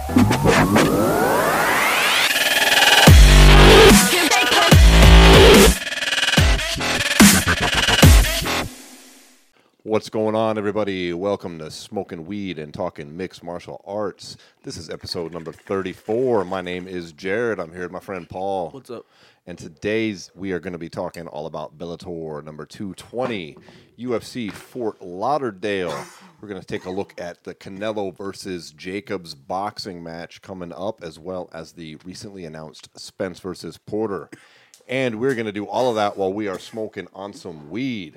What's going on, everybody? Welcome to Smoking Weed and Talking Mixed Martial Arts. This is episode number 34. My name is Jared. I'm here with my friend Paul. What's up? And today's we are going to be talking all about Bellator number 220, UFC Fort Lauderdale. We're going to take a look at the Canelo versus Jacobs boxing match coming up, as well as the recently announced Spence versus Porter. And we're going to do all of that while we are smoking on some weed.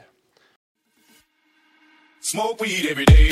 Smoke weed every day.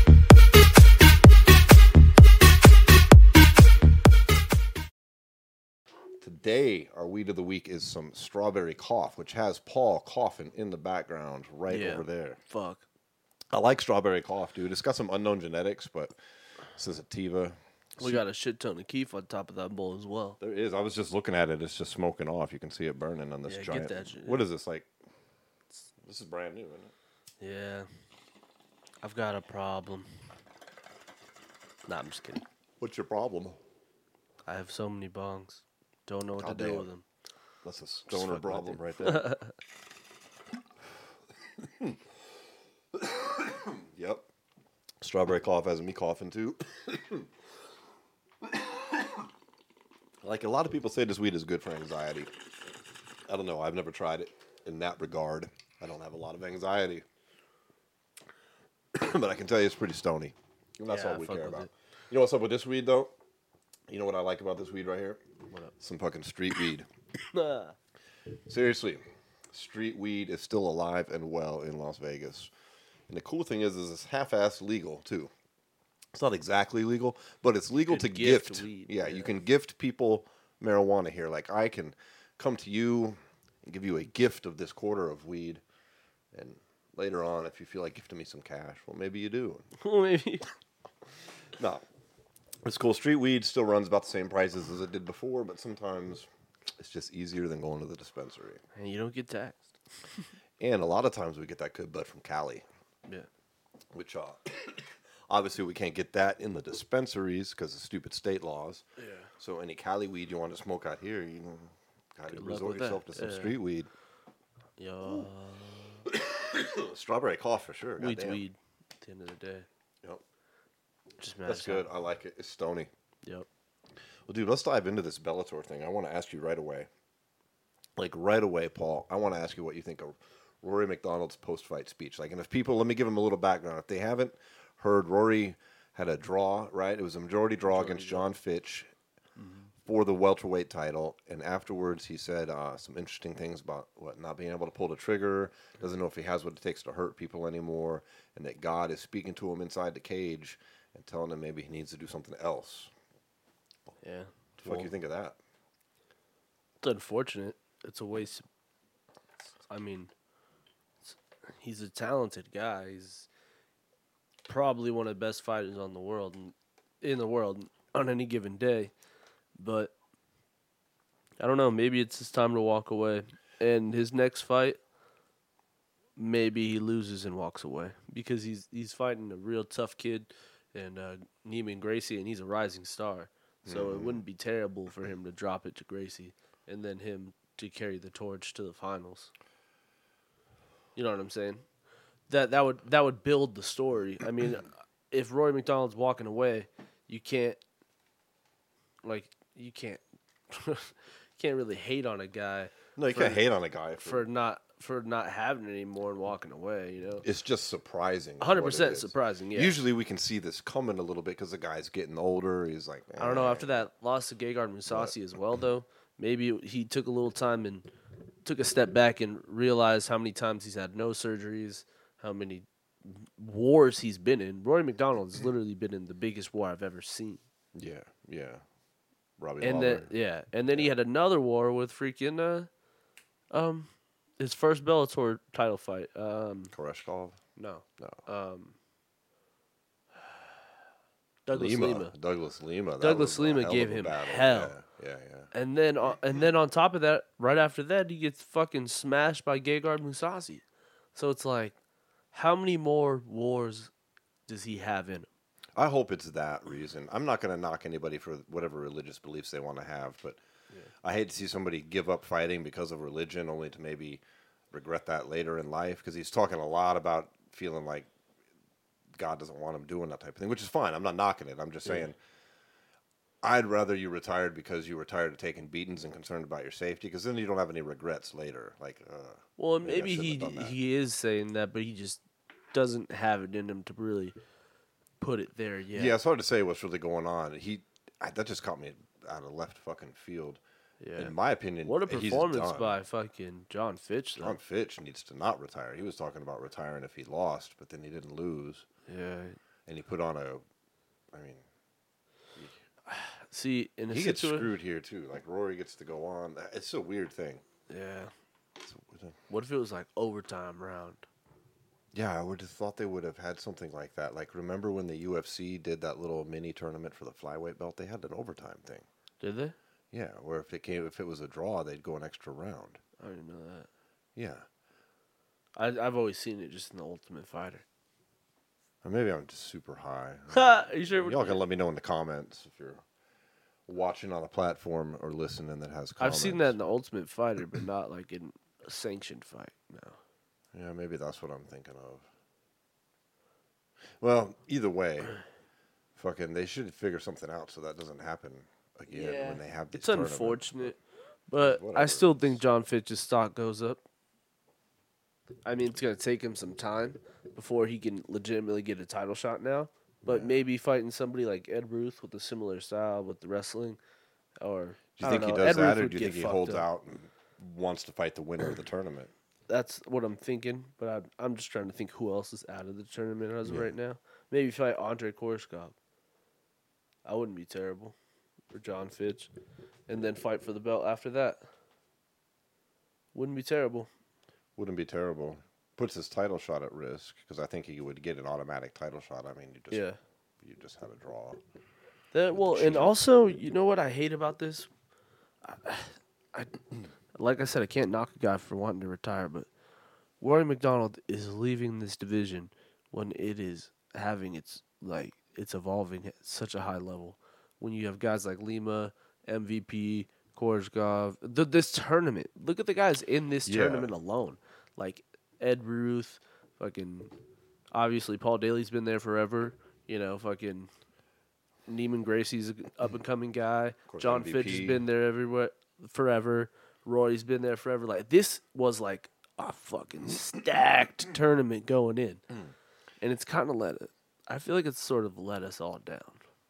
Today, our weed of the week is some strawberry cough, which has Paul coughing in the background right over there. Fuck. I like strawberry cough, dude. It's got some unknown genetics, but this is sativa. We got a shit ton of keef on top of that bowl as well. There is. I was just looking at it. It's just smoking off. You can see it burning on this Yeah, giant. get that shit. What is this like? This is brand new, isn't it? Yeah. I've got a problem. Nah, I'm just kidding. What's your problem? I have so many bongs. Don't know what to Goddamn. do with them. That's a stoner fuck problem with right there. Yep. Strawberry cough has me coughing too. Like a lot of people say this weed is good for anxiety. I don't know. I've never tried it in that regard. I don't have a lot of anxiety. But I can tell you it's pretty stony. And that's Yeah, all I we fuck care with about. it. You know what's up with this weed, though? You know what I like about this weed right here? What up? Some fucking street weed. Nah. Seriously, street weed is still alive and well in Las Vegas. And the cool thing is it's half-assed legal, too. It's not exactly legal, but it's legal to Could gift gift. weed, Yeah, yeah. you can gift people marijuana here. Like, I can come to you and give you a gift of this quarter of weed. And later on, if you feel like gifting me some cash, well, maybe you do. Maybe. No. It's cool. Street weed still runs about the same prices as it did before, but sometimes it's just easier than going to the dispensary. And you don't get taxed. And a lot of times we get that good bud from Cali, Yeah. which obviously we can't get that in the dispensaries because of stupid state laws. Yeah. So any Cali weed you want to smoke out here, you got to Good luck resort with that. yourself to some Yeah. street weed. Yo. Strawberry cough for sure. Weed's goddamn. weed at the end of the day. Yep. Just That's good. I like it. It's stony. Yep. Well, dude, let's dive into this Bellator thing. I want to ask you right away. Like, right away, Paul, I want to ask you what you think of Rory McDonald's post-fight speech. Like, and if people, let me give them a little background. If they haven't heard, Rory had a draw, right? It was a majority draw against John Fitch for the welterweight title. And afterwards, he said some interesting things about not being able to pull the trigger, doesn't know if he has what it takes to hurt people anymore, and that God is speaking to him inside the cage and telling him maybe he needs to do something else. Yeah. What the fuck you think of that? It's unfortunate. It's a waste. I mean, he's a talented guy. He's probably one of the best fighters in the world on any given day. But I don't know. Maybe it's his time to walk away. And his next fight, maybe he loses and walks away because he's fighting a real tough kid, and Neiman Gracie, and he's a rising star. So it wouldn't be terrible for him to drop it to Gracie and then him to carry the torch to the finals. You know what I'm saying? That would build the story. I mean, if Rory McDonald's walking away, you can't can't really hate on a guy. No, you can't hate on a guy for not having it anymore and walking away. You know, It's just surprising. 100% surprising. Yeah. Usually we can see this coming a little bit because the guy's getting older. He's like, I don't know. After that loss to Gegard Mousasi as well, though, maybe he took a little time and took a step back and realized how many times he's had no surgeries, how many wars he's been in. Rory McDonald's literally been in the biggest war I've ever seen. Yeah. Robbie And Lawler. then he had another war with freaking his first Bellator title fight. Koreshkov. No. No. Douglas Lima. Douglas Lima. That Douglas was a Lima hell gave of a him battle. hell. Yeah. And then on top of that, right after that, he gets fucking smashed by Gegard Mousasi. So it's like, how many more wars does he have in him? I hope it's that reason. I'm not going to knock anybody for whatever religious beliefs they want to have, but I hate to see somebody give up fighting because of religion only to maybe regret that later in life, because he's talking a lot about feeling like God doesn't want him doing that type of thing, which is fine. I'm not knocking it. I'm just saying I'd rather you retired because you were tired of taking beatings and concerned about your safety, because then you don't have any regrets later. Like, Well, maybe I maybe shouldn't have done that. he is saying that, but he just doesn't have it in him to really put it there yet. Yeah, it's hard to say what's really going on. That just caught me out of left fucking field. Yeah. In my opinion, What a he's performance done. by fucking John Fitch, though. John Fitch needs to not retire. He was talking about retiring if he lost, but then he didn't lose, Yeah. and he put on a. I mean, See, in a he gets situation, screwed here too. Like Rory gets to go on. It's a weird thing. yeah. What if it was like overtime round? Yeah, I would have thought they would have had something like that. Like, remember when the UFC did that little mini tournament for the flyweight belt? They had an overtime thing. Did they? Yeah, where if it was a draw, they'd go an extra round. I didn't know that. Yeah, I've always seen it just in the Ultimate Fighter. or maybe I'm just super high. Are you sure? Y'all can let me know in the comments if you're watching on a platform or listening that has comments. I've seen that in the Ultimate Fighter, but not like in a sanctioned fight. No. Yeah, maybe that's what I'm thinking of. Well, either way, fucking, they should figure something out so that doesn't happen again when they have these It's tournaments. unfortunate, but I Whatever. still think John Fitch's stock goes up. I mean, it's going to take him some time before he can legitimately get a title shot now. But maybe fighting somebody like Ed Ruth with a similar style with the wrestling, or Do you I think don't he know, does Ed that, Ruth or would do you get think he fucked holds up. out and wants to fight the winner of the tournament? That's what I'm thinking, but I'm just trying to think who else is out of the tournament as of right now. Maybe fight Andre Korshkov. I wouldn't be terrible for John Fitch, and then fight for the belt after that. Wouldn't be terrible. Wouldn't be terrible. Puts his title shot at risk because I think he would get an automatic title shot. I mean, you just had a draw. And also, you know what I hate about this? I like I said, I can't knock a guy for wanting to retire, but Rory McDonald is leaving this division when it is having it's evolving at such a high level. When you have guys like Lima, MVP, Korshkov, this tournament. Look at the guys in this tournament alone. Like Ed Ruth, fucking obviously Paul Daly's been there forever. You know, fucking Neiman Gracie's an up and coming guy. course, John MVP. Fitch has been there everywhere forever. Roy's been there forever. Like this was like a fucking stacked tournament going in, and it's kind of I feel like it's sort of let us all down.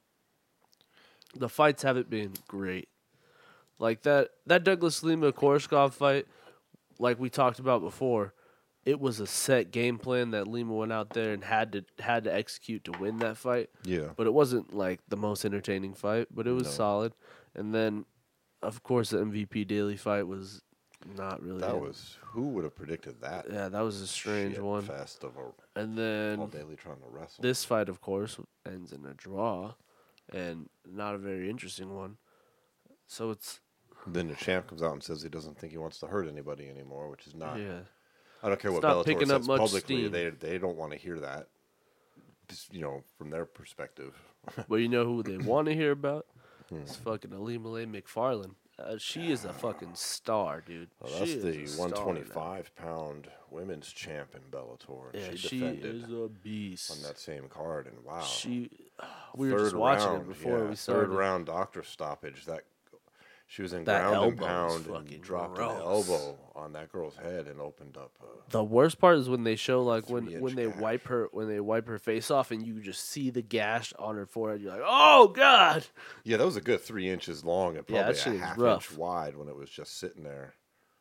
The fights haven't been great. Like that Douglas Lima Korshkov fight, like we talked about before, it was a set game plan that Lima went out there and had to execute to win that fight. Yeah. But it wasn't like the most entertaining fight, but it was solid. And then, of course, the MVP Daly fight was not really. That was, who would have predicted that? Yeah, that was a strange shit one. fest of And Paul then Daly trying to wrestle. this fight, of course, ends in a draw, and not a very interesting one. So it's Then the champ comes out and says he doesn't think he wants to hurt anybody anymore, which is not. yeah. I don't care It's what not Bellator picking up says much publicly. steam. They don't want to hear that. Just, from their perspective. But you know who they want to hear about? It's fucking Alimale McFarlane. She is a fucking star, dude. Well, She that's is the a star now. 125-pound women's champ in Bellator. Yeah, she she defended is a beast. on that same card, and wow. We were just watching it before yeah, we started. Third round doctor stoppage. She was in That ground and elbow was pound fucking and dropped gross. an elbow on that girl's head and opened up. The worst part is when they show like when 3-inch they gash. wipe her face off and you just see the gash on her forehead. You're like, oh god. Yeah, that was a good 3 inches long and Yeah, probably that shit a is half rough. inch wide when it was just sitting there.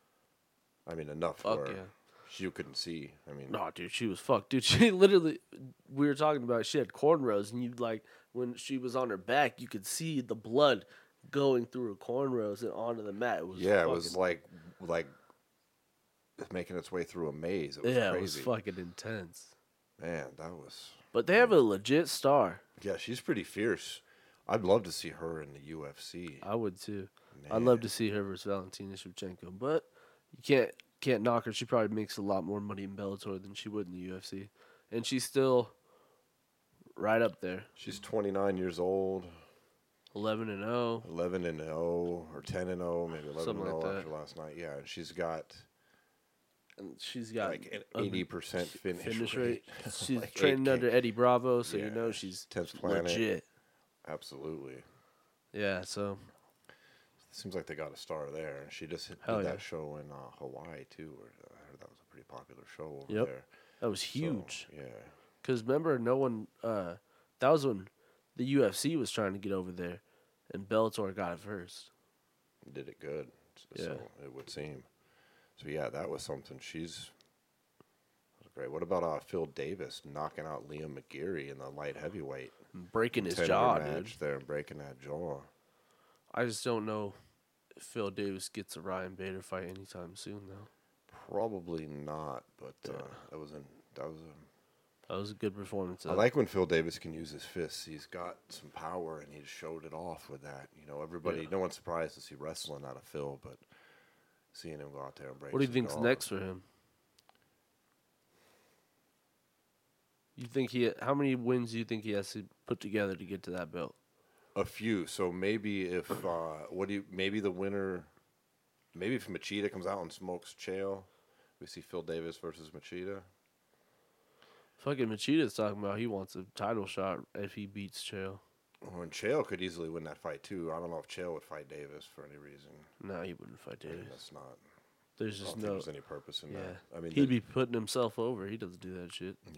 I mean, enough Fuck where yeah. you couldn't see. I mean, No, dude, she was fucked. Dude, she literally, we were talking about she had cornrows, and you like, when she was on her back, you could see the blood going through her cornrows and onto the mat. It was yeah, it fucking, was like making its way through a maze. It was yeah, crazy. it was fucking intense. Man, that was. But they have a legit star. Yeah, she's pretty fierce. I'd love to see her in the UFC. I would too. Man. I'd love to see her versus Valentina Shevchenko, but you can't knock her. She probably makes a lot more money in Bellator than she would in the UFC, and she's still right up there. She's 29 years old. 11-0. 11-0 or 10-0, maybe 11-0 Something like that. after last night. Yeah, and she's got And she's got like an a 80% finish rate. rate. She's Like training 8K. under Eddie Bravo, so you Yeah, know she's 10th Planet. legit. Absolutely. Yeah, so Seems like they got a star there. And she just did Hell yeah. that show in Hawaii, too. Where I heard that was a pretty popular show over Yep. there. that was So, huge. yeah. Because remember, no one. That was when the UFC was trying to get over there, and Bellator got it first. Did it good. Yeah. So it would seem. So, yeah, that was something. That was great. What about Phil Davis knocking out Liam McGeary in the light heavyweight? Breaking his 10-year jaw, match dude. there and breaking that jaw. I just don't know if Phil Davis gets a Ryan Bader fight anytime soon, though. Probably not, but that was That was a good performance. I like when Phil Davis can use his fists. He's got some power, and he just showed it off with that. You know, everybody, Yeah. no one's surprised to see wrestling out of Phil, but seeing him go out there and break. What do you some think's jaws. next for him? You think how many wins do you think he has to put together to get to that belt? A few. So maybe if maybe the winner, maybe if Machida comes out and smokes Chael, we see Phil Davis versus Machida. Fucking Machida's talking about he wants a title shot if he beats Chael. Oh, and Chael could easily win that fight too. I don't know if Chael would fight Davis for any reason. No, he wouldn't fight I mean, Davis. that's not. There's I just don't think no. there's any purpose in Yeah, that. I mean, he'd be putting himself over. He doesn't do that shit. Yeah.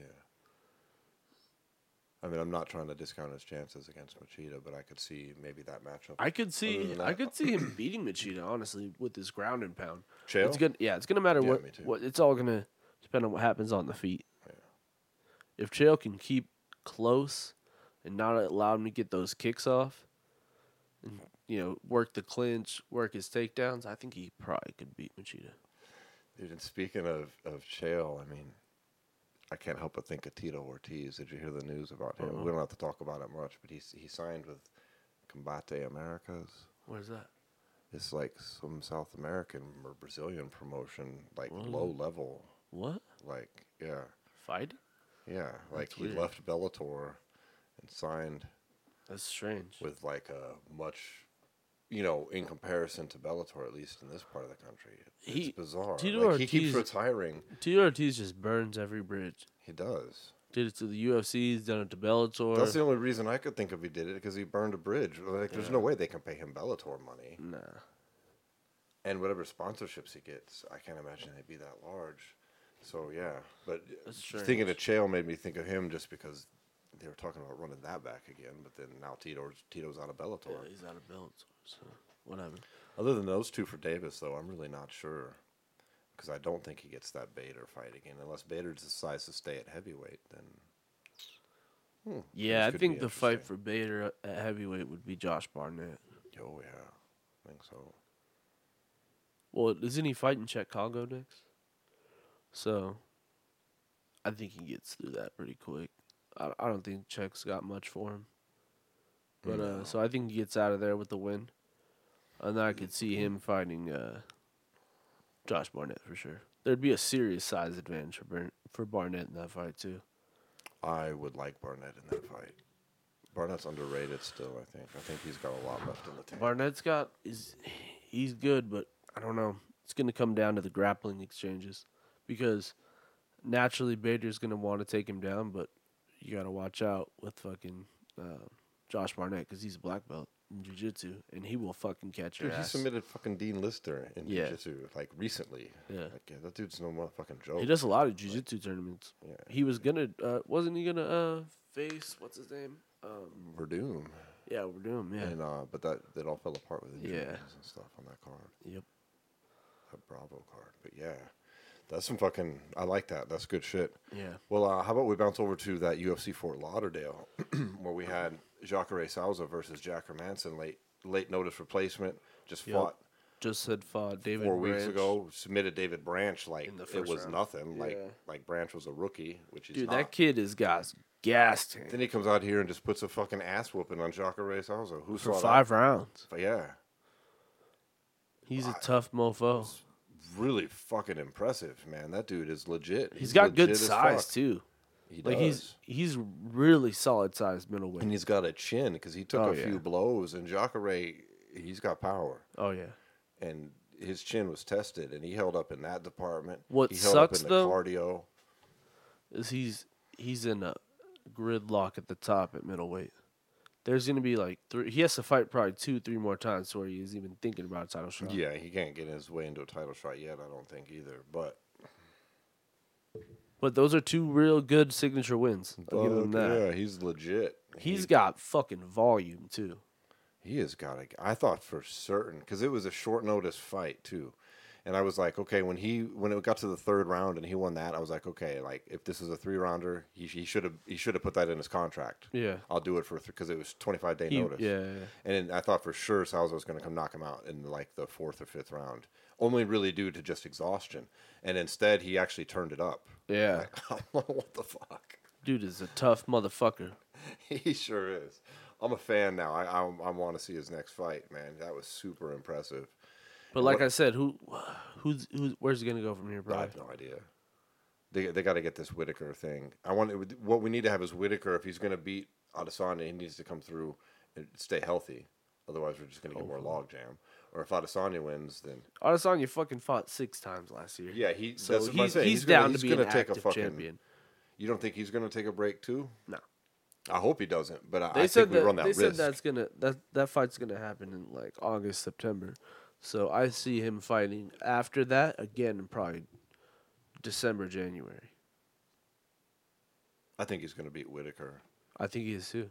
I mean, I'm not trying to discount his chances against Machida, but I could see maybe that matchup. I could see than I that- could see him beating Machida honestly with his ground and pound. Chael? It's gonna it's gonna matter Yeah, what me too. it's all gonna depend on what happens on the feet. Yeah. If Chael can keep close and not allow him to get those kicks off, and work the clinch, work his takedowns, I think he probably could beat Machida. Dude, and speaking of Chael, I mean, I can't help but think of Tito Ortiz. Did you hear the news about him? Uh-uh. We don't have to talk about it much, but he signed with Combate Americas. Where's that? It's like some South American or Brazilian promotion, like Really? low level. What? Like, yeah. Fight? Yeah. Like That's he weird. left Bellator and signed That's strange. with like a much, in comparison to Bellator, at least in this part of the country, it's bizarre. Tito Like, he keeps Ortiz- retiring. Tito Ortiz just burns every bridge. He does. Did it to the UFC, he's done it to Bellator. That's the only reason I could think of he did it, because he burned a bridge. Like, there's no way they can pay him Bellator money. Nah. And whatever sponsorships he gets, I can't imagine they'd be that large. So, yeah. But That's thinking of strange. Chael made me think of him just because they were talking about running that back again. But then now Tito's out of Bellator. Yeah, he's out of Bellator, so whatever. Other than those two for Davis, though, I'm really not sure. Because I don't think he gets that Bader fight again. Unless Bader decides to stay at heavyweight, then... Yeah, I this could think be the fight interesting. for Bader at heavyweight would be Josh Barnett. Oh, yeah. I think so. Well, isn't he fighting Chet Congo next? So, I think he gets through that pretty quick. I don't think Chet's got much for him. But No. so I think he gets out of there with the win. And then I could see him fighting Josh Barnett for sure. There'd be a serious size advantage for Barnett in that fight too. I would like Barnett in that fight. Barnett's underrated still, I think. I think he's got a lot left in the tank. Barnett's he's good, but I don't know. It's going to come down to the grappling exchanges because naturally Bader's going to want to take him down, but you got to watch out with fucking Josh Barnett because he's a black belt in jiu-jitsu and he will fucking catch your Dude, he ass. submitted fucking Dean Lister in Yeah. jiu-jitsu, like, recently. Yeah. Like, yeah, that dude's no motherfucking joke. He does a lot of jiu-jitsu tournaments. Yeah. He was going to, wasn't he going to face, what's his name? Verdum. Yeah, we're doing, yeah. And, but that all fell apart with injuries Yeah. and stuff on that card. Yep. That Bravo card. But, yeah. That's some fucking... I like that. That's good shit. Yeah. Well, how about we bounce over to that UFC Fort Lauderdale, where we had Jacare Souza versus Jack Hermanson, late notice replacement, just Yep. fought Just had fought David 4 weeks Branch. ago, submitted David Branch like In the it first was round. nothing, Yeah. like Branch was a rookie, which he's Dude, not. that kid is gas tank Then he comes out here and just puts a fucking ass whooping on Jacare Souza. Who for saw 5 rounds. that? But yeah, He's a tough mofo. really fucking impressive, man. That dude is legit. He's got legit good as size fuck. too. He Like does. he's really solid sized middleweight. And he's got a chin because he took Oh, a few yeah. blows, and Jacare, he's got power, Oh yeah. and his chin was tested, and he held up in that department. What He held up sucks in the though cardio. is he's in a gridlock at the top at middleweight. There's gonna be like three. He has to fight probably 2-3 more times before he is even thinking about a title shot. Yeah, he can't get his way into a title shot yet. I don't think either. But those are two real good signature wins. I'll give him that. yeah, he's legit. He's got fucking volume too. He has got a. I thought for certain because it was a short notice fight too, and I was like, okay, when it got to the third round and he won that, I was like, okay, like if this is a 3-rounder, he should have put that in his contract. Yeah. I'll do it for because it was 25-day notice. Yeah. And I thought for sure Salzo was going to come knock him out in like the 4th or 5th round, only really due to just exhaustion, and instead he actually turned it up. Yeah. Like, what the fuck? Dude is a tough motherfucker. He sure is. I'm a fan now. I want to see his next fight, man. That was super impressive. But like I said, who's where's he gonna go from here, I bro? have no idea. They got to get this Whitaker thing. What we need to have is Whitaker. If he's going to beat Adesanya, he needs to come through and stay healthy. Otherwise, we're just going to get more logjam. Or if Adesanya wins, then Adesanya fucking fought 6 times last year. yeah, So that's what I'm saying. he's gonna- down to be an gonna take active champion. You don't think he's going to take a break too? No. I hope he doesn't. But They I said think we that run that they risk. said that's gonna that fight's gonna happen in like August, September. So I see him fighting after that again in probably December, January. I think he's going to beat Whitaker. I think he is too.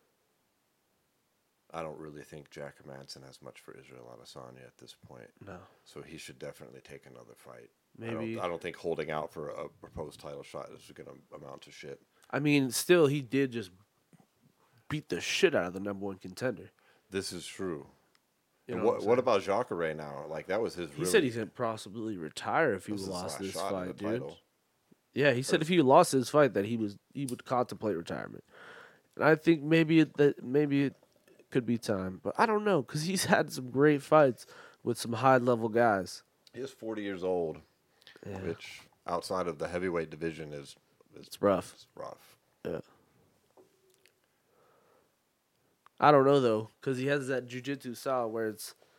I don't really think Jack Manson has much for Israel Adesanya at this point. No. So he should definitely take another fight. Maybe I don't think holding out for a proposed title shot is going to amount to shit. I mean, still he did just beat the shit out of the number 1 contender. This is true. You And know what about Jacare now? Like that was his. He said he's gonna possibly retire if he was his lost last this shot at fight, the dude. title. Yeah, he said if he lost his fight that he would contemplate retirement. And I think maybe it could be time, but I don't know because he's had some great fights with some high level guys. He is 40 years old, Yeah. which outside of the heavyweight division is It's rough. It's rough. Yeah. I don't know though, because he has that jiu-jitsu style where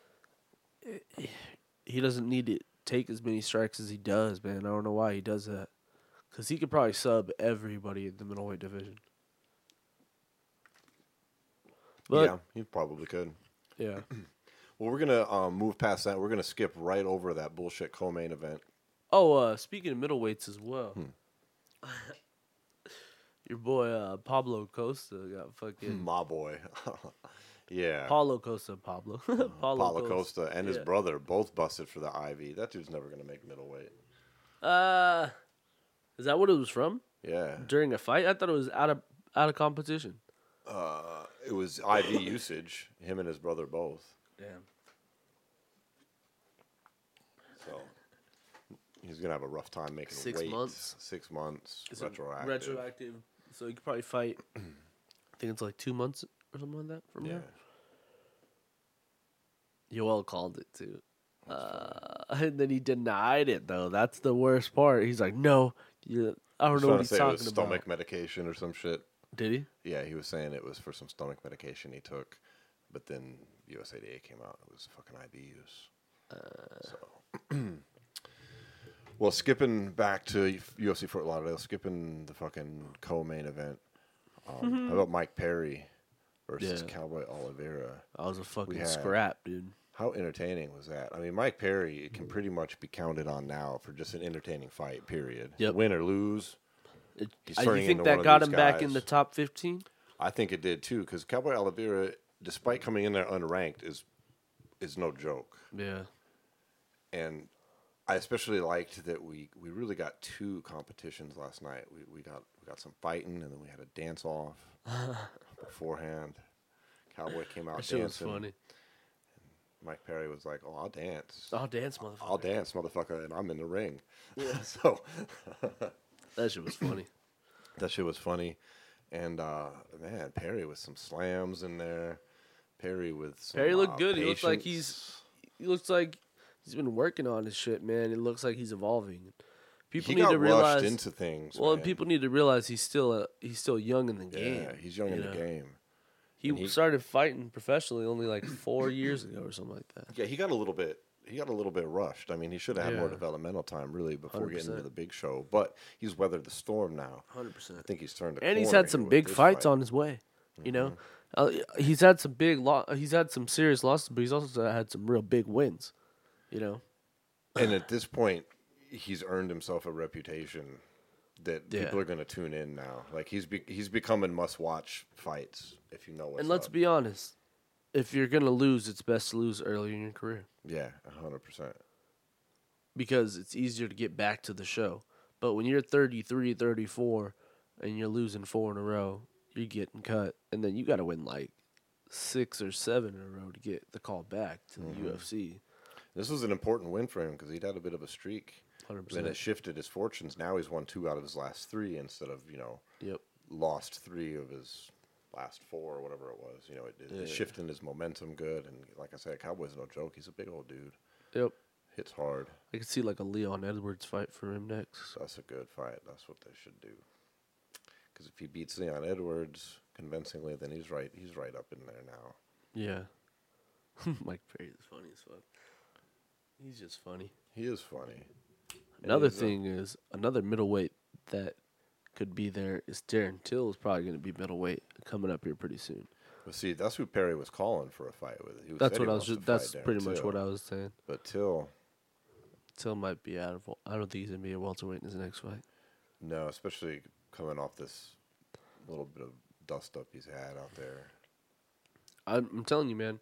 he doesn't need to take as many strikes as he does, man. I don't know why he does that. Because he could probably sub everybody in the middleweight division. But, Yeah, he probably could. yeah. Well, we're gonna move past that. We're gonna skip right over that bullshit co-main event. Oh, speaking of middleweights as well. Hmm. Your boy Pablo Costa got fucking... My boy. Yeah. Paulo Costa, Pablo. Paulo Costa and his Yeah. brother both busted for the IV. That dude's never gonna make middleweight. Is that what it was from? Yeah. During a fight? I thought it was out of competition. It was IV usage. Him and his brother both. Damn. So he's gonna have a rough time making 6 weight. months? 6 months. It's Retroactive. retroactive. So you could probably fight. I think it's like 2 months or something like that from Yeah. now. Yoel called it too. And then he denied it though. That's the worst part. He's like, "No, I don't know what he's It was talking stomach about." medication or some shit. Did he? Yeah, he was saying it was for some stomach medication he took, but then USA Today came out. It was fucking IV use. So, well, skipping back to UFC Fort Lauderdale, skipping the fucking co-main event. How about Mike Perry versus Yeah. Cowboy Oliveira? I was a fucking had- scrap, dude. How entertaining was that? I mean, Mike Perry can pretty much be counted on now for just an entertaining fight. Period. Yep. Win or lose. He's You turning think into that one of got these him back in guys. the top 15? I think it did too, because Cowboy Oliveira, despite coming in there unranked, is no joke. Yeah. And I especially liked that we really got 2 competitions last night. We got some fighting, and then we had a dance off beforehand. Cowboy came out That shit was dancing. funny. Mike Perry was like, "Oh, I'll dance. Oh, dance, motherfucker. I'll dance, motherfucker, and I'm in the ring." Yeah. So That shit was funny. that shit was funny. And man, Perry with some slams in there. Perry with some, Perry looked good. He looks like patience. he looks like he's been working on his shit, man. It looks like he's evolving. people he need got to realize. rushed into things. Well, man. people need to realize he's still young in the yeah, game. he's young in the game. He started fighting professionally only like 4 years ago or something like that. Yeah, he got a little bit. He got a little bit rushed. I mean, he should have had more Yeah. developmental time, really, before getting 100%. into the big show. But he's weathered the storm now. 100%. I think he's turned. And he's had some big fights on his way. You know, he's had some he's had some serious losses, but he's also had some real big wins. You know, And at this point, he's earned himself a reputation that Yeah. people are going to tune in now. Like he's becoming must-watch fights if you know what's and let's up. be honest, if you're gonna lose, it's best to lose early in your career Yeah, 100%. because it's easier to get back to the show. But when you're 33, 34, and you're losing 4 in a row, you're getting cut, and then you got to win like 6 or 7 in a row to get the call back to the UFC. This was an important win for him because he'd had a bit of a streak. 100%. Then it shifted his fortunes. Now he's won 2 out of his last 3 instead of, Yep. lost 3 of his last 4 or whatever it was. It's shifting his momentum good. And like I said, Cowboy's no joke. He's a big old dude. Yep. Hits hard. I could see like a Leon Edwards fight for him next. So that's a good fight. That's what they should do. Because if he beats Leon Edwards convincingly, then he's right. He's right up in there now. Yeah. Mike Perry is funny as fuck. He's just funny. He is funny. Another thing is another middleweight that could be there is Darren Till is probably going to be middleweight coming up here pretty soon. But see, that's who Perry was calling for a fight with. He That's said what he I wants was. to Just, that's fight Darren pretty much Till. what I was saying. But Till, Till might be out of. I don't think he's gonna be a welterweight in his next fight. no, especially coming off this little bit of dust up he's had out there. I'm telling you, man.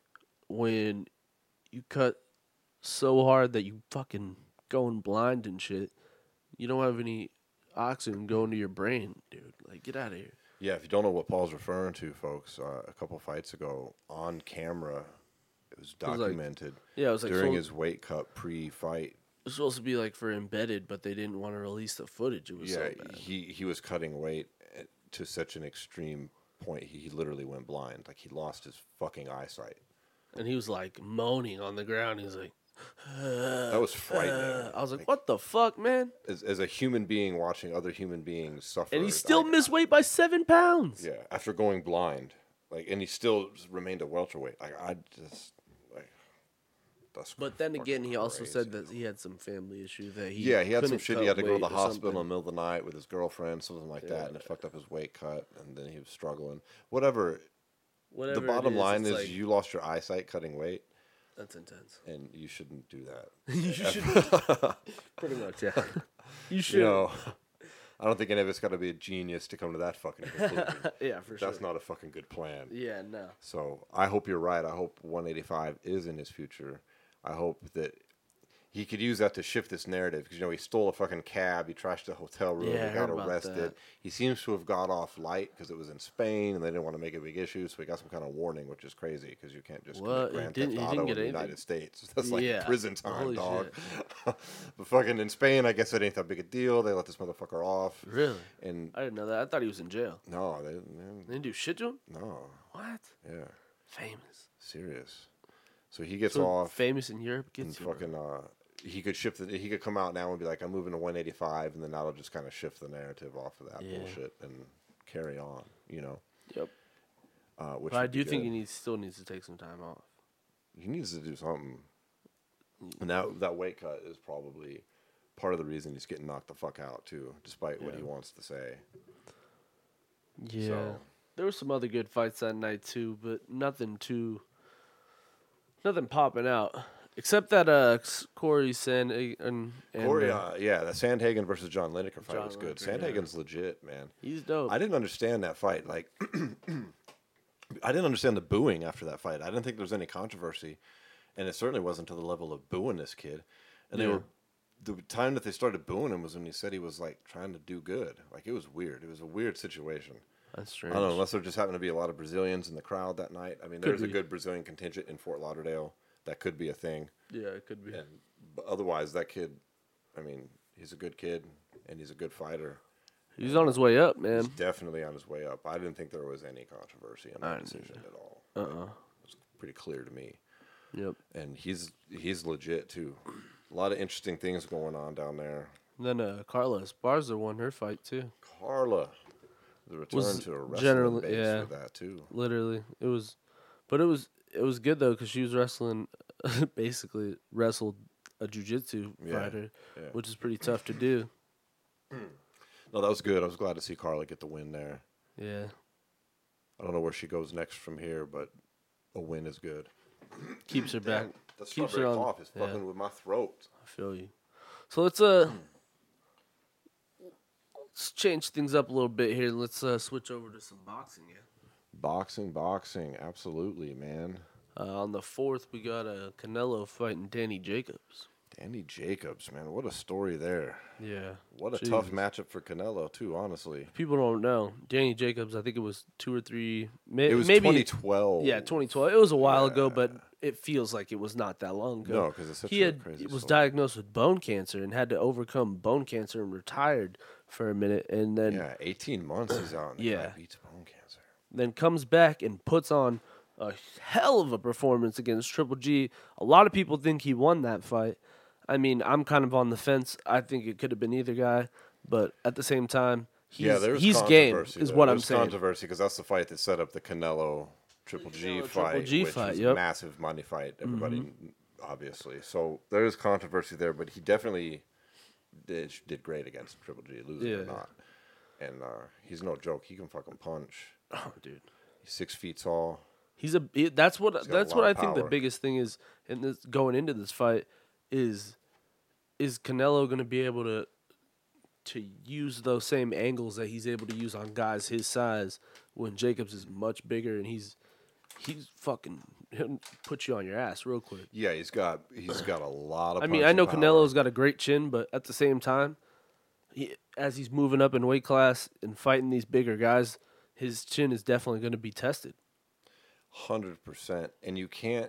When you cut so hard that you fucking going blind and shit, you don't have any oxygen going to your brain, dude. Like, get out of here. Yeah, if you don't know what Paul's referring to, folks, a couple fights ago on camera, it was was like- documented Yeah, it was like during so- his weight cut pre-fight. It was supposed to be like for embedded, but they didn't want to release the footage. It was Yeah, so bad. he was cutting weight to such an extreme point. He literally went blind. Like he lost his fucking eyesight. And he was like moaning on the ground. He was like, That was frightening. I was like, what the fuck, man? As a human being watching other human beings suffer, And he still missed weight by 7 pounds. Yeah, after going blind, and he still remained a welterweight. I just that's. But then again, he fucking also crazy. said that he had some family issue that he He had some couldn't shit. He cut had to go to the weight or hospital in something. the middle of the night with his girlfriend, something like that, and it fucked up his weight cut, and then he was struggling. Whatever. Whatever The it bottom line it's is, like, you lost your eyesight cutting weight, that's intense. and you shouldn't do that. You should pretty much, yeah. You should. You know, I don't think any of us got to be a genius to come to that fucking conclusion. Yeah, for sure. That's not a fucking good plan. Yeah, no. So I hope you're right. I hope 185 is in his future. I hope that he could use that to shift this narrative because he stole a fucking cab, he trashed a hotel room, Yeah, I he got heard about arrested. that. He seems to have got off light because it was in Spain and they didn't want to make a big issue, so he got some kind of warning, which is crazy because you can't just What? commit Grand He didn't- Theft he Auto didn't in get the anything? United States. That's like Yeah. prison time, Holy dog. shit. But fucking in Spain, I guess it ain't that big a deal. They let this motherfucker off. Really? And I didn't know that. I thought he was in jail. no, They didn't do shit to him? no, What? yeah, Famous. serious. So he gets So off. famous in Europe And gets you. fucking, he could shift it. He could come out now and be like, "I'm moving to 185," and then that'll just kind of shift the narrative off of that Yeah. bullshit and carry on. Yep. Which But I would be do think good. he still needs to take some time off. He needs to do something. And that weight cut is probably part of the reason he's getting knocked the fuck out too, despite what he Yeah. wants to say. Yeah. So- There were some other good fights that night too, but nothing popping out. Except that Corey Sandhagen and Corey, yeah, the Sandhagen versus John Lineker fight John was good. Lineker, yeah. Sandhagen's legit, man. he's dope. I didn't understand that fight. Like, I didn't understand the booing after that fight. I didn't think there was any controversy, and it certainly wasn't to the level of booing this kid. And Yeah. the time that they started booing him was when he said he was like trying to do good. Like it was weird. It was a weird situation. That's I strange. don't know, unless there just happened to be a lot of Brazilians in the crowd that night. I mean, Could there's a be. good Brazilian contingent in Fort Lauderdale. That could be a thing. Yeah, it could be. But otherwise, that kid, I mean, he's a good kid and he's a good fighter. He's on his way up, He's man. definitely on his way up. I didn't think there was any controversy on that decision at all. It was pretty clear to me. Yep. And he's legit too. A lot of interesting things going on down there. Then Carla Esparza won her fight too. Carla, the return Was to a wrestling generally base yeah, for that too. literally it was, but it was good though because she was wrestling, basically wrestled a jujitsu Yeah, fighter, yeah. which is pretty tough to do. No, that was good. I was glad to see Carla get the win there. Yeah, I don't know where she goes next from here, but a win is good. keeps her back. Damn, that Keeps strawberry her on. cough is Yeah, fucking with my throat. I feel you. So let's let's change things up a little bit here. Let's switch over to some boxing. Yeah. Boxing, absolutely, man. On the 4th, we got Canelo fighting Danny Jacobs. Danny Jacobs, man, what a story there. Yeah. What a tough matchup for Canelo, too, honestly. People don't know. Danny Jacobs, I think it was 2 or 3. It was maybe 2012. Yeah, 2012. It was a while ago, but it feels like it was not that long ago. No, because it's such he a had crazy was story. diagnosed with bone cancer and had to overcome bone cancer and retired for a minute, and then Yeah, 18 months he's out. And the guy beats bone cancer. then comes back and puts on a hell of a performance against Triple G. A lot of people think he won that fight. I mean, I'm kind of on the fence. I think it could have been either guy, but at the same time, he's game is what I'm saying. Controversy because that's the fight that set up the Canelo Triple G fight, which was a massive money fight. Everybody obviously. So there is controversy there, but he definitely did great against Triple G, losing or not. And he's no joke. He can fucking punch. Oh, dude, he's 6 feet tall. That's what I think the power. biggest thing is in this going into this fight is Canelo going to be able to use those same angles that he's able to use on guys his size when Jacobs is much bigger and he's fucking he'll put you on your ass real quick. Yeah, he's got a lot of. I mean, I know power. Canelo's got a great chin, but at the same time, as he's moving up in weight class and fighting these bigger guys, his chin is definitely going to be tested. 100%, and you can't.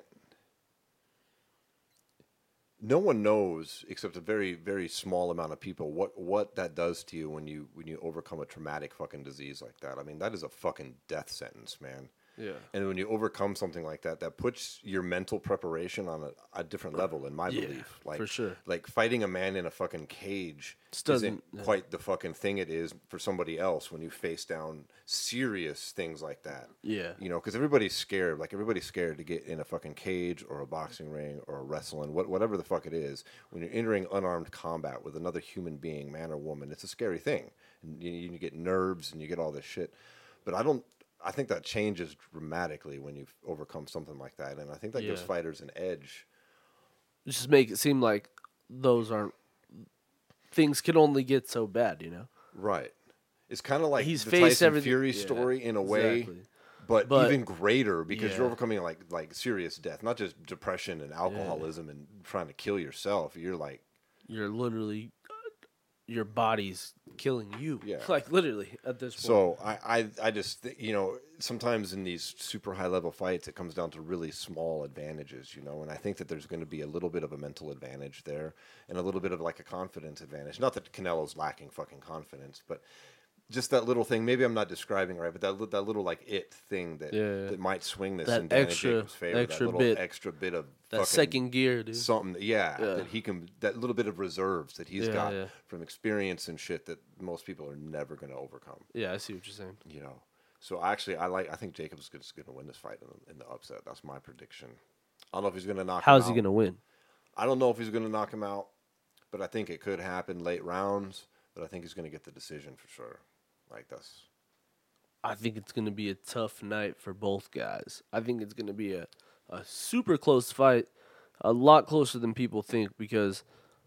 No one knows except a very, very small amount of people what that does to you when you overcome a traumatic fucking disease like that. I mean, that is a fucking death sentence, man. Yeah. And when you overcome something like that, that puts your mental preparation on a different level, in my belief. Like, for sure. Like fighting a man in a fucking cage Doesn't isn't quite the fucking thing it is for somebody else when you face down serious things like that. Yeah. You know, because everybody's scared. Like, everybody's scared to get in a fucking cage or a boxing ring or a wrestling, whatever the fuck it is. When you're entering unarmed combat with another human being, man or woman, it's a scary thing. And you get nerves and you get all this shit. But I think that changes dramatically when you overcome something like that, and I think that gives fighters an edge. Just make it seem like those aren't things can only get so bad, you know? Right. It's kind of like He's the faced Tyson Fury story in a way, exactly. but even greater because you're overcoming like serious death, not just depression and alcoholism and trying to kill yourself. You're literally your body's killing you. Yeah. Like, literally, at this point. So I just sometimes in these super high level fights, it comes down to really small advantages, and I think that there's going to be a little bit of a mental advantage there and a little bit of like a confidence advantage. Not that Canelo's lacking fucking confidence, but just that little thing. Maybe I'm not describing it right, but that little like thing that might swing this in Danny Jacobs' favor. Extra bit of that second gear, dude. Something, that he can. That little bit of reserves that he's got from experience and shit that most people are never going to overcome. Yeah, I see what you're saying. So I think Jacobs is going to win this fight in the upset. That's my prediction. I don't know if he's going to knock him out. How's he going to win? I don't know if he's going to knock him out, but I think it could happen late rounds. But I think he's going to get the decision for sure. I think it's going to be a tough night for both guys. I think it's going to be a super close fight, a lot closer than people think, because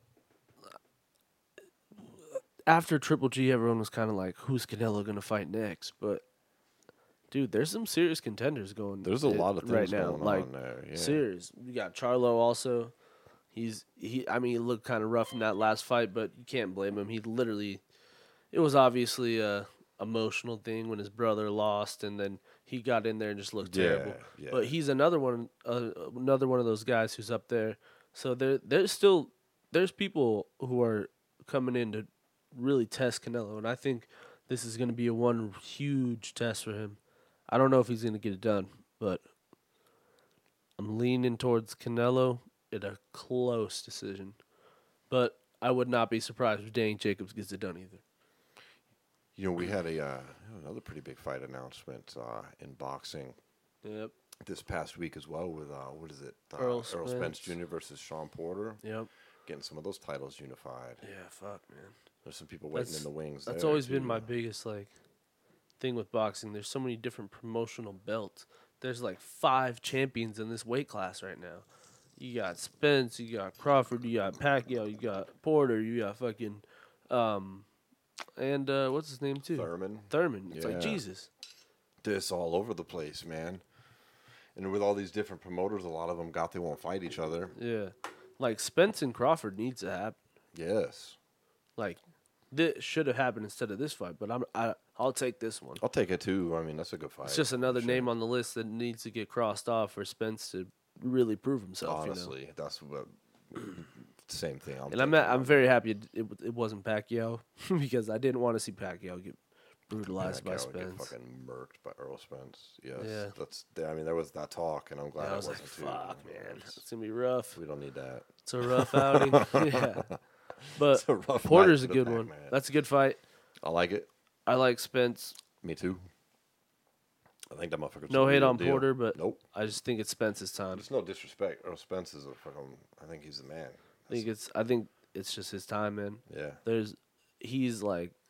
after Triple G, everyone was kind of like, who's Canelo going to fight next? But, dude, there's some serious contenders going. There's a lot of things right now. going on there. Yeah. Serious. You got Charlo also. He looked kind of rough in that last fight, but you can't blame him. It was obviously a emotional thing when his brother lost, and then he got in there and just looked terrible. Yeah. But he's another one of those guys who's up there. So there's people who are coming in to really test Canelo, and I think this is going to be one huge test for him. I don't know if he's going to get it done, but I'm leaning towards Canelo in a close decision. But I would not be surprised if Danny Jacobs gets it done either. We had another pretty big fight announcement in boxing Yep. this past week as well with what is it? Earl Spence Spence. Jr. versus Sean Porter. Yep. Getting some of those titles unified. Yeah, fuck, man. There's some people waiting in the wings. That's there, always too. been my biggest thing with boxing. There's so many different promotional belts. There's 5 champions in this weight class right now. You got Spence, you got Crawford, you got Pacquiao, you got Porter, you got fucking and what's his name too? Thurman. It's like Yeah. Jesus. This all over the place, man. And with all these different promoters, a lot of them they won't fight each other. Yeah. Spence and Crawford needs to happen. Yes. This should have happened instead of this fight, but I'll take this one. I'll take it too. I mean, that's a good fight. It's just another name on the list that needs to get crossed off for Spence to really prove himself. Honestly, that's what. Same thing. I'm very happy it wasn't Pacquiao because I didn't want to see Pacquiao get brutalized by Spence. Get fucking murked by Earl Spence. Yes. Yeah. There was that talk, and I'm glad I was wasn't too. fuck, man. It's going to be rough. We don't need that. It's a rough outing. Yeah. But It's a rough Porter's a night for the good one. Pac-Man. That's a good fight. I like it. I like Spence. Me too. I think that motherfucker's No a hate real on deal. Porter, but Nope. I just think it's Spence's time. There's no disrespect. Earl Spence is a fucking. I think he's the man. I think it's just his time, man. Yeah. He's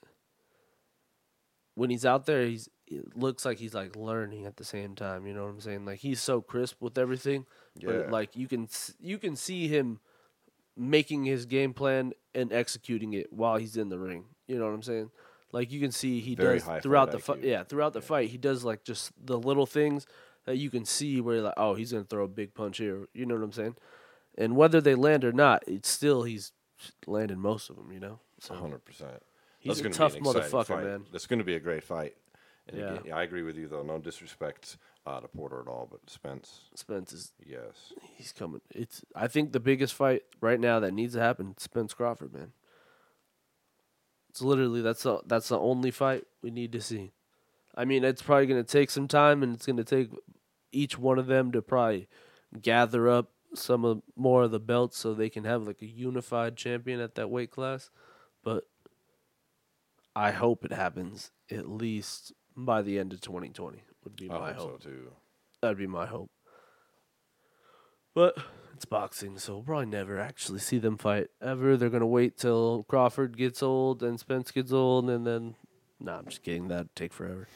when he's out there, it looks like he's learning at the same time. You know what I'm saying? He's so crisp with everything. Yeah. But you can see him making his game plan and executing it while he's in the ring. You know what I'm saying? You can see he Very does high throughout fight the fight. IQ. Yeah, throughout the fight, he does just the little things that you can see where you're oh, he's gonna throw a big punch here. You know what I'm saying? And whether they land or not, it's still he's landed most of them. You know, so 100%. he's That's a gonna tough be an exciting motherfucker, fight. man. It's going to be a great fight. And Yeah. again, I agree with you though. No disrespect to Porter at all, but Spence, Spence is yes. he's coming. I think the biggest fight right now that needs to happen is Spence Crawford, man. It's literally that's the only fight we need to see. I mean, it's probably going to take some time, and it's going to take each one of them to probably gather up more of the belts so they can have a unified champion at that weight class. But I hope it happens at least by the end of 2020 would be my I hope hope. so too. That'd be my hope. But it's boxing, so we'll probably never actually see them fight ever. They're going to wait till Crawford gets old and Spence gets old, and then... Nah, I'm just kidding. That'd take forever.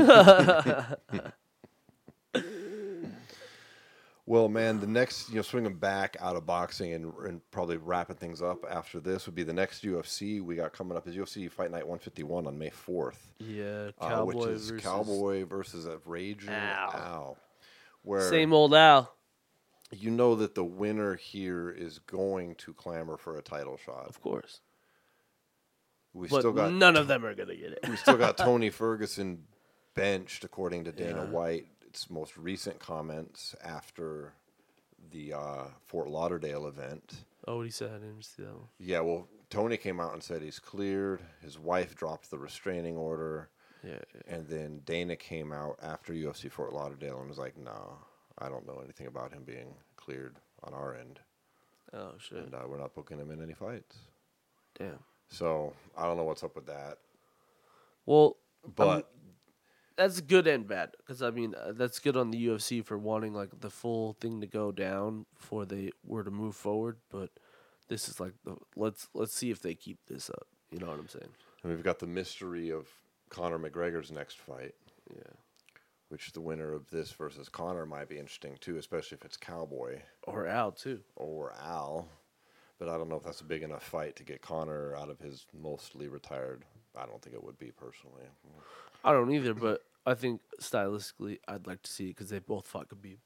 Well, man, the next, swinging back out of boxing and probably wrapping things up after this would be the next UFC we got coming up is UFC Fight Night 151 on May 4th. Yeah, Which is Cowboy versus a Raging Al. Where Same old Al. you know that the winner here is going to clamor for a title shot. Of course. We But still got none of them are going to get it. we still got Tony Ferguson benched, according to Dana White. Its most recent comments after the Fort Lauderdale event. Oh, what he said. I didn't see that one. Yeah, well, Tony came out and said he's cleared. His wife dropped the restraining order. Yeah. And then Dana came out after UFC Fort Lauderdale and was like, no, I don't know anything about him being cleared on our end. Oh, shit. And we're not booking him in any fights. Damn. So I don't know what's up with that. Well, But that's good and bad because that's good on the UFC for wanting the full thing to go down before they were to move forward. But this is let's see if they keep this up. You know what I'm saying? and we've got the mystery of Conor McGregor's next fight. Yeah. Which the winner of this versus Conor might be interesting too, especially if it's Cowboy Or Al too. or Al. But I don't know if that's a big enough fight to get Conor out of his mostly retired. I don't think it would be personally. I don't either, but I think stylistically, I'd like to see it because they both fought Khabib.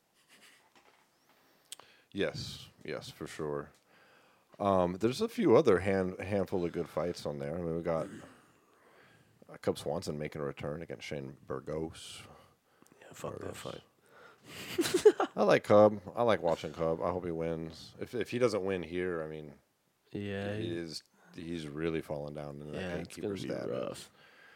Yes, for sure. There's a few other handful of good fights on there. I mean, we got Cub Swanson making a return against Shane Burgos. Yeah, fuck that fight. I like Cub. I like watching Cub. I hope he wins. If he doesn't win here, I mean, Yeah, he's really falling down in that it's gonna gatekeeper be status. rough.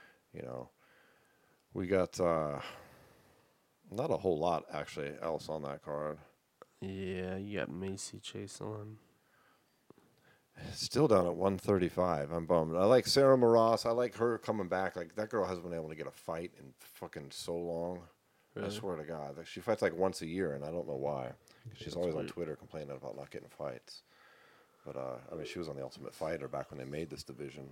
We got not a whole lot actually else on that card. Yeah, you got Macy Chase on. Still down at 135. I'm bummed. I like Sarah Moras. I like her coming back. Like that girl hasn't been able to get a fight in fucking so long. I Really? swear to God, like, she fights like once a year, and I don't know why. 'Cause she's always on weird. Twitter complaining about not getting fights. But I mean, she was on the Ultimate Fighter back when they made this division.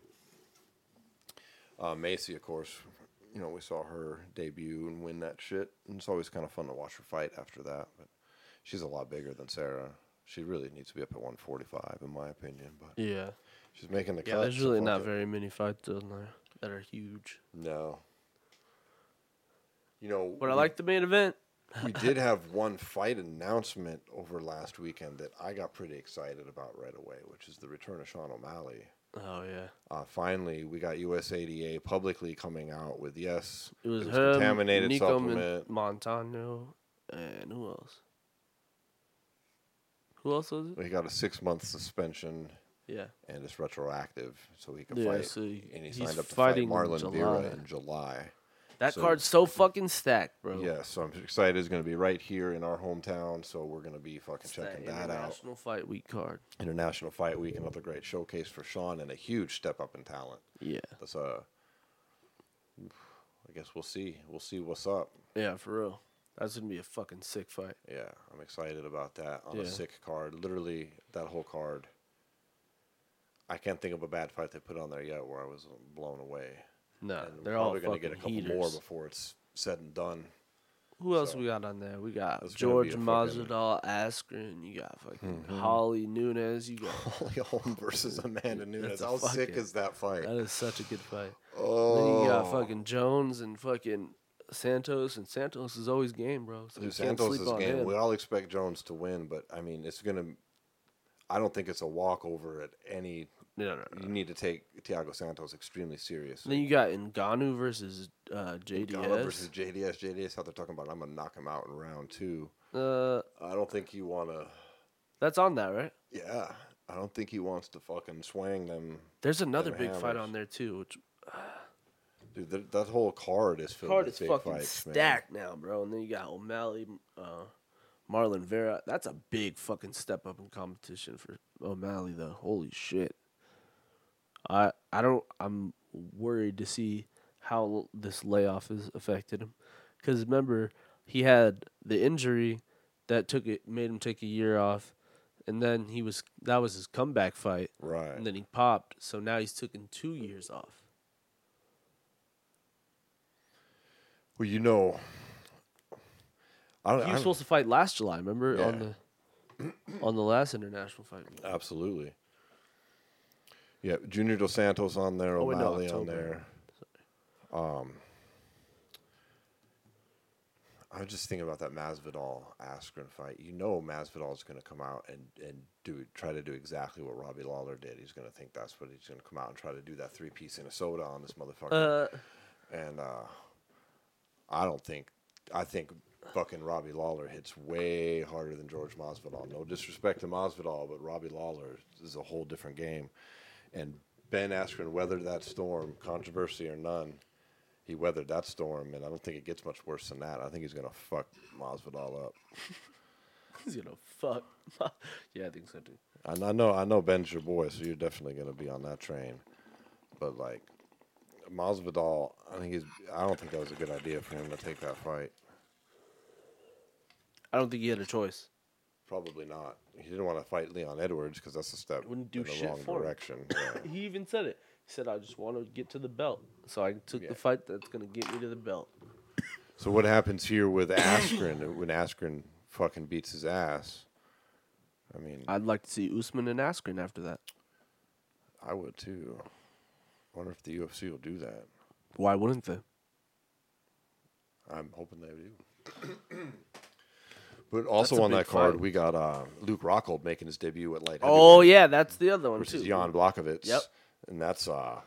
Macy, of course, you know, we saw her debut and win that shit, and it's always kind of fun to watch her fight after that. But she's a lot bigger than Sarah. She really needs to be up at 145, in my opinion. But Yeah. she's making the cut. Yeah, there's so really fuck not it. very many fights on there that are huge. No. You know, But I like the main event. we did have one fight announcement over last weekend that I got pretty excited about right away, which is the return of Sean O'Malley. Oh, yeah. Finally, we got USADA publicly coming out with, yes, It was him, contaminated Nico supplement. Montano, and who else? Who else was it? He got a 6-month suspension, Yeah. and it's retroactive, so he can Yeah, fight. so And he's signed up to fight fighting in Marlon July. Vera in July. That So- card's so fucking stacked, bro. Yeah, so I'm excited. It's going to be right here in our hometown, so we're going to be fucking It's checking that that out. International Fight Week card. International Fight Week, another great showcase for Sean, and a huge step up in talent. Yeah. That's I guess we'll see. We'll see what's up. Yeah, for real. That's gonna be a fucking sick fight. Yeah, I'm excited about that on a Yeah. sick card. Literally, that whole card. I can't think of a bad fight they put on there yet where I was blown away. No, And they're we're all probably fucking get a couple heaters. more before it's said and done. Who else so- we got on there? We got That's gonna be George a fucking- Masvidal, Askren. You got fucking Holly Nunes. You got Holly Holm versus Amanda Nunes. a How sick fucking- is that fight? that is such a good fight. Oh, Then you got fucking Jones and fucking Santos, and Santos is always game, bro. So you Dude, can't Santos' sleep on game. him. We all expect Jones to win, but I mean, it's gonna. I don't think it's a walkover at any. No. You need to take Thiago Santos extremely seriously. Then you got Ngannou versus JDS. Ghana versus JDS. JDS, how they're talking about, I'm gonna knock him out in round 2. Uh, I don't think you wanna. that's on that, right? Yeah, I don't think he wants to fucking swing them. There's another Them big fight hammers. on there too, which Dude, that whole card is filled card with is big fucking fights, man. stacked now, bro. And then you got O'Malley, Marlon Vera. That's a big fucking step up in competition for O'Malley, though. Holy shit. I'm worried to see how this layoff has affected him, because remember he had the injury that made him take a year off, and then that was his comeback fight, Right. and then he popped. So now he's taken 2 years off. Well, you know, I don't. He was supposed to fight last July, remember? Yeah. On the last international fight. Absolutely. Yeah, Junior Dos Santos on there, Oh, wait, no, O'Malley on October. there. I was just thinking about that Masvidal Askren fight. You know, Masvidal is going to come out and try to do exactly what Robbie Lawler did. He's going to think that's what he's going to come out and try to do that 3-piece in a soda on this motherfucker. And I think fucking Robbie Lawler hits way harder than George Masvidal. No disrespect to Masvidal, but Robbie Lawler is a whole different game. And Ben Askren weathered that storm, controversy or none. He weathered that storm, and I don't think it gets much worse than that. I think he's gonna fuck Masvidal up. He's gonna fuck. Yeah, I think so too. I know Ben's your boy, so you're definitely gonna be on that train. But like Masvidal, I don't think that was a good idea for him to take that fight. I don't think he had a choice. Probably not. He didn't want to fight Leon Edwards because that's a step Wouldn't do in the shit wrong for him. direction. Yeah. He even said it. He said, "I just want to get to the belt." So I took Yeah. the fight that's gonna get me to the belt. So what happens here with Askren when Askren fucking beats his ass? I mean, I'd like to see Usman and Askren after that. I would too. Wonder if the UFC will do that. Why wouldn't they? I'm hoping they do. But also That's a on big that card, fight. we got Luke Rockhold making his debut at light Oh heavyweight yeah, that's the other one versus too. Jan Blachowicz. Yep. And that's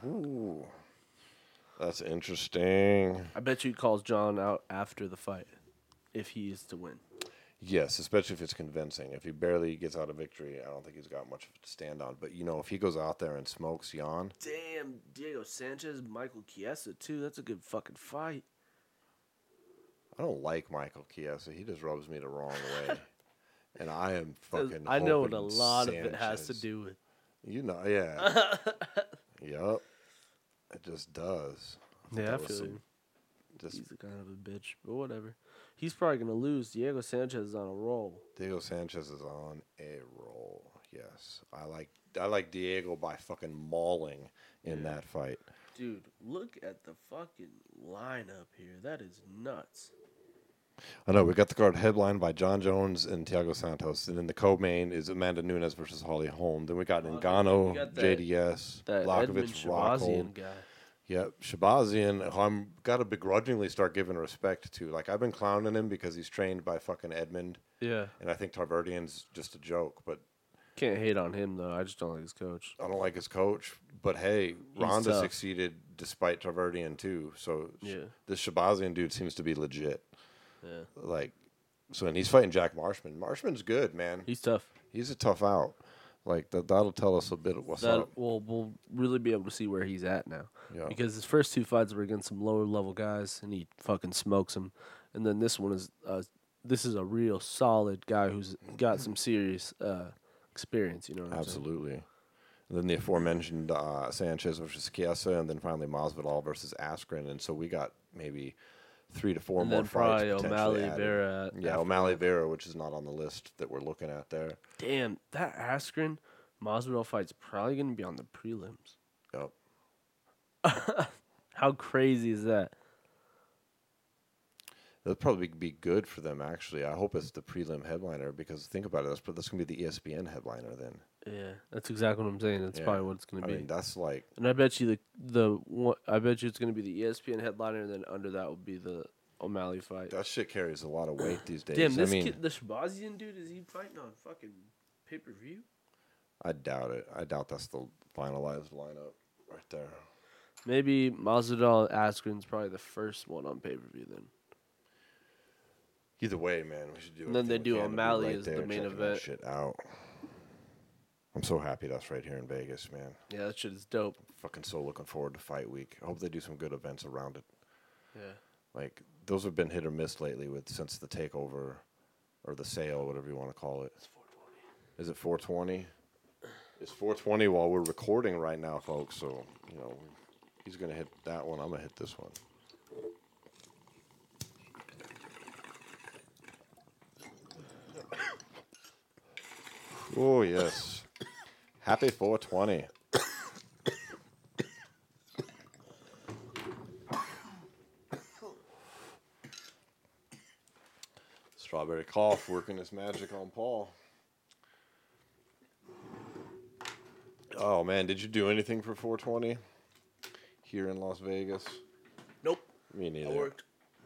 that's interesting. I bet you he calls John out after the fight if he is to win. Yes, especially if it's convincing. If he barely gets out a victory, I don't think he's got much to stand on. But you know, if he goes out there and smokes Jan, Damn, Diego Sanchez, Michael Chiesa too. That's a good fucking fight. I don't like Michael Chiesa. He just rubs me the wrong way. And I am fucking. I know what a hoping lot of it has to Sanchez- do with. You know, yeah. Yup. It just does. Yeah, I That was feel some- you. Just He's a kind of a bitch, but whatever. He's probably gonna lose. Diego Sanchez is on a roll. Diego Sanchez is on a roll. Yes, I like Diego by fucking mauling in that fight. Dude, look at the fucking lineup here. That is nuts. I know we got the card headlined by John Jones and Thiago Santos, and then the co-main is Amanda Nunes versus Holly Holm. Then we got Ngannou, we got that- JDS, That Edmund Blachowicz, Rockhold. Shabazian guy. Yep, Shabazian, who I'm got to begrudgingly start giving respect to. Like I've been clowning him because he's trained by fucking Edmund, Yeah. and I think Tarverdian's just a joke. But Can't hate on him though. I just don't like his coach. I don't like his coach. But hey, Ronda tough. succeeded despite Tarverdian too. So Yeah. this Shabazian dude seems to be legit. Yeah. Like, so and he's fighting Jack Marshman. Marshman's good, man. He's tough. He's a tough out. Like that'll tell us a bit of what's That up. we'll really be able to see where he's at now. Yeah. Because his first two fights were against some lower level guys, and he fucking smokes them. And then this one is this is a real solid guy who's got some serious experience. You know what I'm saying? Absolutely. And then the aforementioned Sanchez versus Chiesa, and then finally Masvidal versus Askren. And so we got maybe 3 to 4 And more then fights. probably potentially O'Malley added. Vera. Yeah, O'Malley Vera, which is not on the list that we're looking at there. Damn, that Askren Masvidal fight's probably gonna be on the prelims. Yep. How crazy is that? That'd probably be good for them, actually. I hope it's the prelim headliner because think about it. That's going to be the ESPN headliner then. Yeah, that's exactly what I'm saying. That's Yeah. probably what it's gonna I be. mean, that's like, And I bet you I bet you it's gonna be the ESPN headliner, and then under that would be the O'Malley fight. that shit carries a lot of weight these days. Damn, this I mean, kid, the Shabazian dude, is he fighting on fucking pay per view? I doubt it. I doubt that's the finalized lineup right there. Maybe Masvidal Askren's probably the first one on pay per view then. Either way, man, we should do. And then they everything we do can to be O'Malley right as the there main checking that event. Shit out. I'm so happy that's right here in Vegas, man. Yeah, that shit is dope. Fucking so looking forward to fight week. I hope they do some good events around it. Yeah. Like those have been hit or miss lately with since the takeover or the sale, whatever you want to call it. It's 420. Is it 420? It's 420 while we're recording right now, folks. So you know he's gonna hit that one. I'm gonna hit this one. Oh yes. Happy 420. Strawberry cough working its magic on Paul. Oh man, did you do anything for 420 here in Las Vegas? Nope. Me neither. I worked.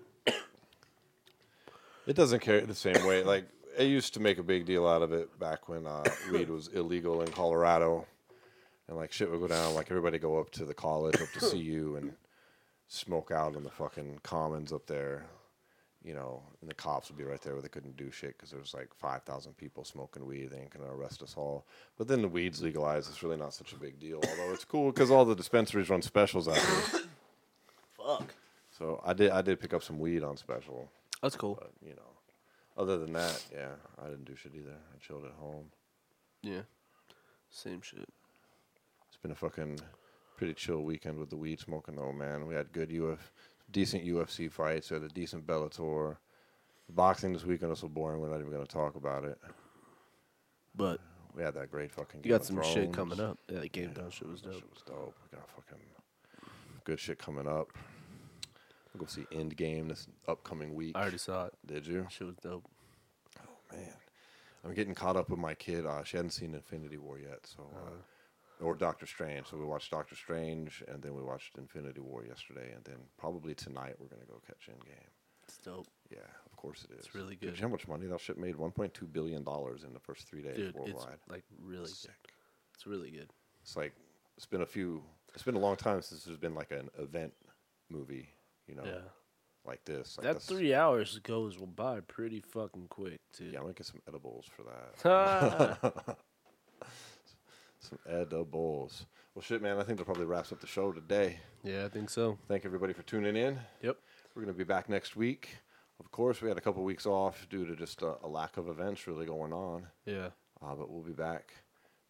It doesn't carry the same way. Like I used to make a big deal out of it back when weed was illegal in Colorado, and like shit would go down. Like everybody go up to the college, up to CU, and smoke out on the fucking commons up there, you know. And the cops would be right there where they couldn't do shit because there was like 5,000 people smoking weed. They ain't gonna arrest us all. But then the weed's legalized. It's really not such a big deal. Although it's cool because all the dispensaries run specials out here. Fuck. So I did pick up some weed on special. That's cool. But, you know, other than that, yeah, I didn't do shit either. I chilled at home. Yeah. Same shit. It's been a fucking pretty chill weekend with the weed smoking, though, man. We had good decent UFC fights. We had a decent Bellator. Boxing this weekend was so boring, we're not even going to talk about it. But We had that great fucking you Game got of some shit Thrones. coming up. Yeah, the Game Down shit was That dope. shit was dope. We got fucking good shit coming up. We'll go see Endgame this upcoming week. I already saw it. Did you? Shit was dope. Man, I'm getting caught up with my kid. She hadn't seen Infinity War yet, so or Doctor Strange. So we watched Doctor Strange, and then we watched Infinity War yesterday, and then probably tonight we're gonna go catch Endgame. It's dope. Yeah, of course it is. It's really Did good. you know how much money that shit made? $1.2 billion in the first 3 days Dude, worldwide. it's like really Sick. good. It's really good. It's like it's been a long time since there's been like an event movie, you know, Yeah. like this. Like That that's- 3 hours goes by pretty fucking quick, too. Yeah, I'm gonna get some edibles for that. Some edibles. Well, shit, man. I think that probably wraps up the show today. Yeah, I think so. Thank everybody for tuning in. Yep. We're going to be back next week. Of course, we had a couple weeks off due to just a lack of events really going on. Yeah. But we'll be back.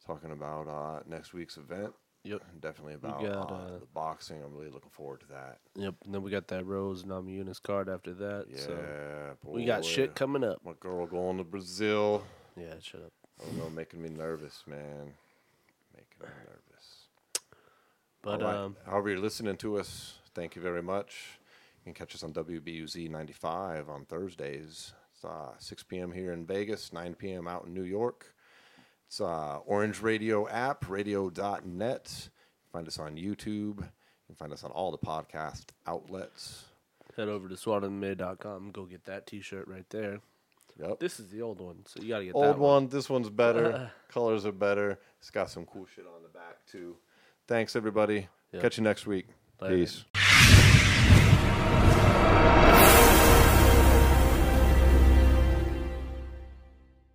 talking about next week's event. Yep. And definitely about got, the boxing. I'm really looking forward to that. Yep. And then we got that Rose Namajunas card after that. Yeah, So boy. we got shit coming up. My girl going to Brazil. Yeah, shut up. I don't know, making me nervous, man. Making me nervous. But All right. However you're listening to us, thank you very much. You can catch us on WBUZ 95 on Thursdays. It's 6 p.m. here in Vegas, 9 p.m. out in New York. It's Orange Radio app, radio.net. Find us on YouTube. You can find us on all the podcast outlets. head over to SWATinthemid.com and go get that T-shirt right there. Yep. This is the old one, so you got to get Old that one. This one's better. Colors are better. It's got some cool shit on the back, too. Thanks, everybody. Yep. Catch you next week. Later. Peace.